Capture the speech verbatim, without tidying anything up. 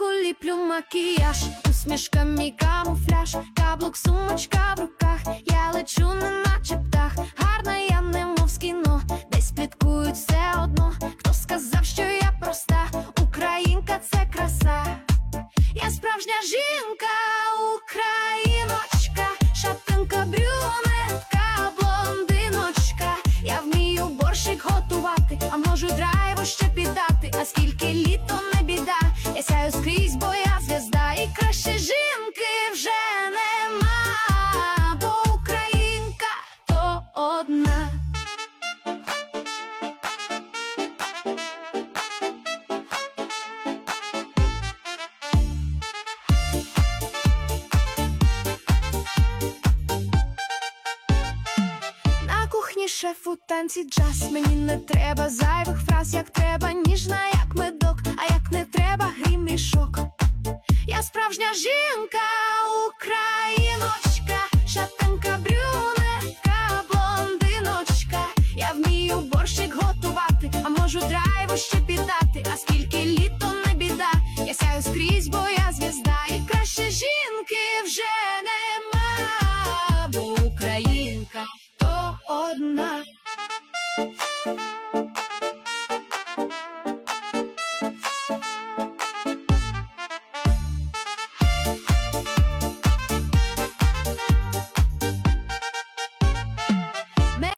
ранку ліплю макіяж, усмішка мій камуфляж, каблук, сумочка в руках, я лечу неначе птах, гарна я немов з кіно, десь пліткують все одно, хто сказав, що я проста, українка це краса. Я справжня жінка, україночка, шатенка, брюнетка, блондиночка. Я вмію борщик готувати, а можу драйву ще піддати. А скільки літо не біда, я сяю скрізь, бо я звізда. І краще жінки вже нема, бо українка то одна. Шеф у танці джаз, мені не треба зайвих фраз, як треба ніжна, як медок, а як не треба грім і шок. Я справжня жінка, україночка, шатенка, брюнетка, блондиночка. Я вмію борщик готувати, а можу драйву ще піддати. А скільки літо не біда, я сяю скрізь, бо я звізда. І краще жінки вже нема, бо українка то одна.